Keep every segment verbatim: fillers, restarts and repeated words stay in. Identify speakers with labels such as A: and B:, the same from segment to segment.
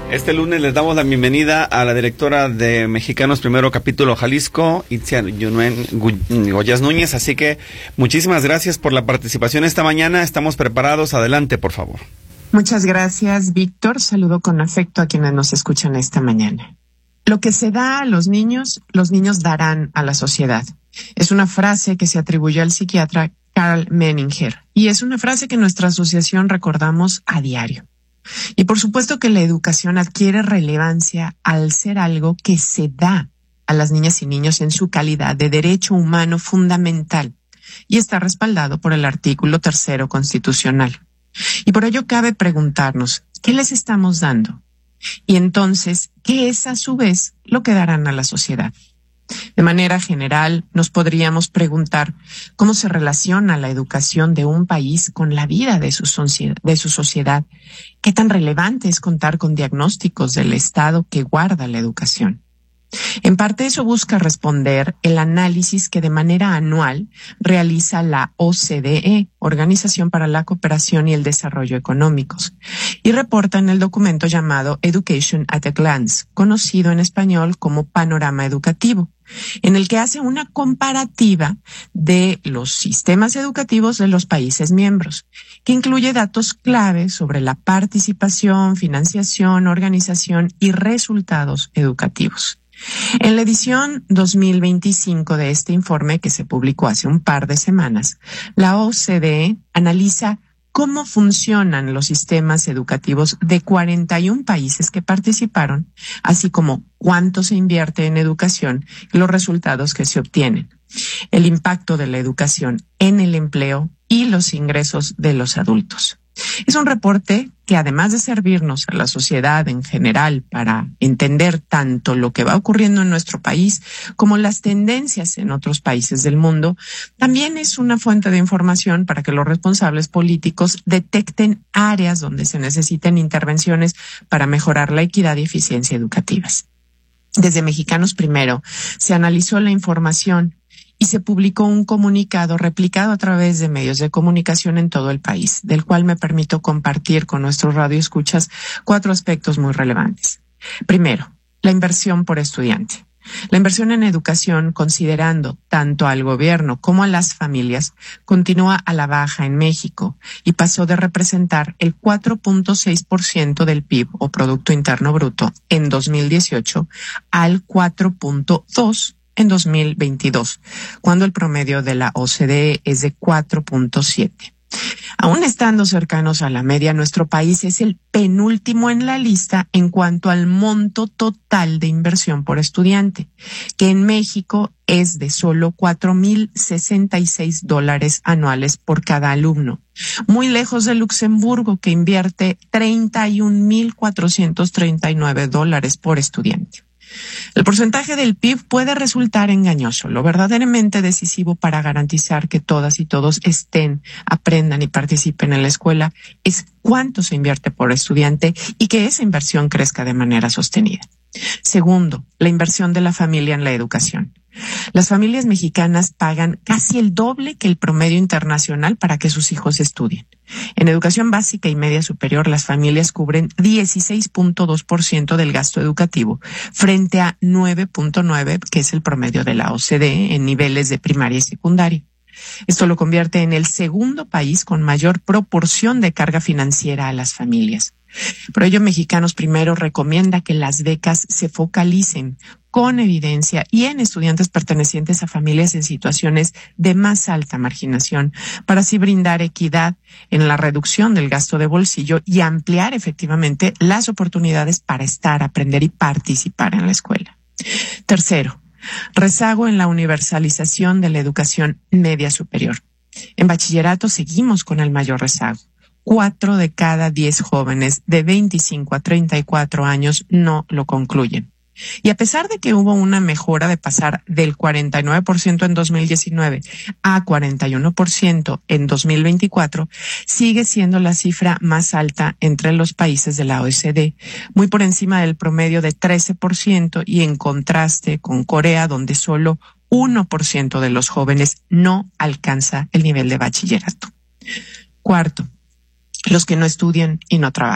A: Este lunes les damos la bienvenida a la directora de Mexicanos Primero Capítulo Jalisco, Itzia Yunuen Goyas Núñez, así que muchísimas gracias por la participación esta mañana, estamos preparados, adelante por favor.
B: Muchas gracias, Víctor, saludo con afecto a quienes nos escuchan esta mañana. Lo que se da a los niños, los niños darán a la sociedad. Es una frase que se atribuye al psiquiatra Karl Menninger y es una frase que en nuestra asociación recordamos a diario. Y por supuesto que la educación adquiere relevancia al ser algo que se da a las niñas y niños en su calidad de derecho humano fundamental y está respaldado por el artículo tercero constitucional. Y por ello cabe preguntarnos, ¿qué les estamos dando? Y entonces, ¿qué es a su vez lo que darán a la sociedad? De manera general, nos podríamos preguntar cómo se relaciona la educación de un país con la vida de su, de su sociedad. ¿Qué tan relevante es contar con diagnósticos del Estado que guarda la educación? En parte eso busca responder el análisis que de manera anual realiza la O C D E, Organización para la Cooperación y el Desarrollo Económicos, y reporta en el documento llamado Education at a Glance, conocido en español como Panorama Educativo, en el que hace una comparativa de los sistemas educativos de los países miembros, que incluye datos clave sobre la participación, financiación, organización y resultados educativos. En la edición dos mil veinticinco de este informe, que se publicó hace un par de semanas, la O C D E analiza cómo funcionan los sistemas educativos de cuarenta y un países que participaron, así como cuánto se invierte en educación y los resultados que se obtienen, el impacto de la educación en el empleo y los ingresos de los adultos. Es un reporte que, además de servirnos a la sociedad en general para entender tanto lo que va ocurriendo en nuestro país como las tendencias en otros países del mundo, también es una fuente de información para que los responsables políticos detecten áreas donde se necesiten intervenciones para mejorar la equidad y eficiencia educativas. Desde Mexicanos Primero se analizó la información y se publicó un comunicado replicado a través de medios de comunicación en todo el país, del cual me permito compartir con nuestros radioescuchas cuatro aspectos muy relevantes. Primero, la inversión por estudiante. La inversión en educación, considerando tanto al gobierno como a las familias, continúa a la baja en México y pasó de representar el cuatro punto seis por ciento del P I B o Producto Interno Bruto en dos mil dieciocho al cuatro punto dos por ciento en dos mil veintidós, cuando el promedio de la O C D E es de cuatro punto siete. Aún estando cercanos a la media, nuestro país es el penúltimo en la lista en cuanto al monto total de inversión por estudiante, que en México es de solo cuatro mil sesenta y seis dólares anuales por cada alumno, muy lejos de Luxemburgo, que invierte treinta y un mil cuatrocientos treinta y nueve dólares por estudiante. El porcentaje del P I B puede resultar engañoso. Lo verdaderamente decisivo para garantizar que todas y todos estén, aprendan y participen en la escuela es cuánto se invierte por estudiante y que esa inversión crezca de manera sostenida. Segundo, la inversión de la familia en la educación. Las familias mexicanas pagan casi el doble que el promedio internacional para que sus hijos estudien. En educación básica y media superior, las familias cubren dieciséis punto dos por ciento del gasto educativo, frente a nueve punto nueve por ciento, que es el promedio de la O C D E en niveles de primaria y secundaria. Esto lo convierte en el segundo país con mayor proporción de carga financiera a las familias. Por ello, Mexicanos Primero recomienda que las becas se focalicen con evidencia y en estudiantes pertenecientes a familias en situaciones de más alta marginación, para así brindar equidad en la reducción del gasto de bolsillo y ampliar efectivamente las oportunidades para estar, aprender y participar en la escuela. Tercero, rezago en la universalización de la educación media superior. En bachillerato seguimos con el mayor rezago. Cuatro de cada diez jóvenes de veinticinco a treinta y cuatro años no lo concluyen. Y a pesar de que hubo una mejora de pasar del cuarenta y nueve por ciento en dos mil diecinueve a cuarenta y uno por ciento en dos mil veinticuatro, sigue siendo la cifra más alta entre los países de la O E C D, muy por encima del promedio de trece por ciento y en contraste con Corea, donde solo uno por ciento de los jóvenes no alcanza el nivel de bachillerato. Cuarto, los que no estudian y no trabajan.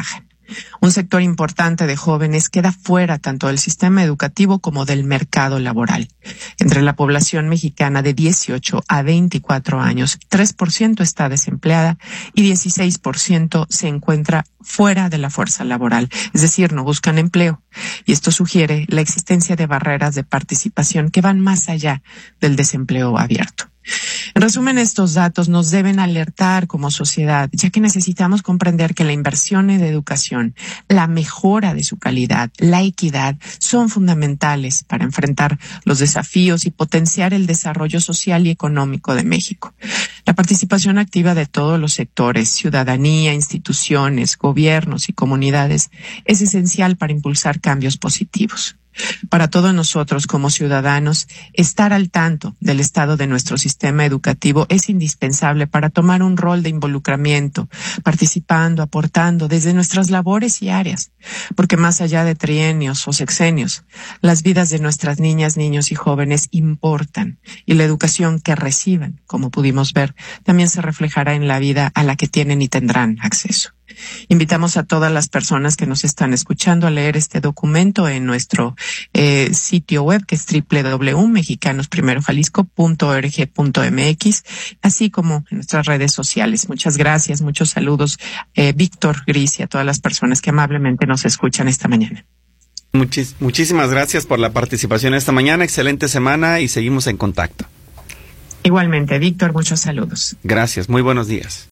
B: Un sector importante de jóvenes queda fuera tanto del sistema educativo como del mercado laboral. Entre la población mexicana de dieciocho a veinticuatro años, tres por ciento está desempleada y dieciséis por ciento se encuentra fuera de la fuerza laboral, es decir, no buscan empleo. Y esto sugiere la existencia de barreras de participación que van más allá del desempleo abierto. En resumen, estos datos nos deben alertar como sociedad, ya que necesitamos comprender que la inversión en educación, la mejora de su calidad, la equidad, son fundamentales para enfrentar los desafíos y potenciar el desarrollo social y económico de México. La participación activa de todos los sectores, ciudadanía, instituciones, gobiernos y comunidades, es esencial para impulsar cambios positivos. Para todos nosotros como ciudadanos, estar al tanto del estado de nuestro sistema educativo es indispensable para tomar un rol de involucramiento, participando, aportando desde nuestras labores y áreas, porque más allá de trienios o sexenios, las vidas de nuestras niñas, niños y jóvenes importan, y la educación que reciban, como pudimos ver, también se reflejará en la vida a la que tienen y tendrán acceso. Invitamos a todas las personas que nos están escuchando a leer este documento en nuestro eh, sitio web, que es doble u doble u doble u punto mexicanos primero jalisco punto org punto m x, así como en nuestras redes sociales. Muchas gracias, muchos saludos, eh, Víctor, Gris, y a todas las personas que amablemente nos escuchan esta mañana.
A: Muchis- muchísimas gracias por la participación esta mañana. Excelente semana y seguimos en contacto.
B: Igualmente, Víctor, muchos saludos.
A: Gracias, muy buenos días.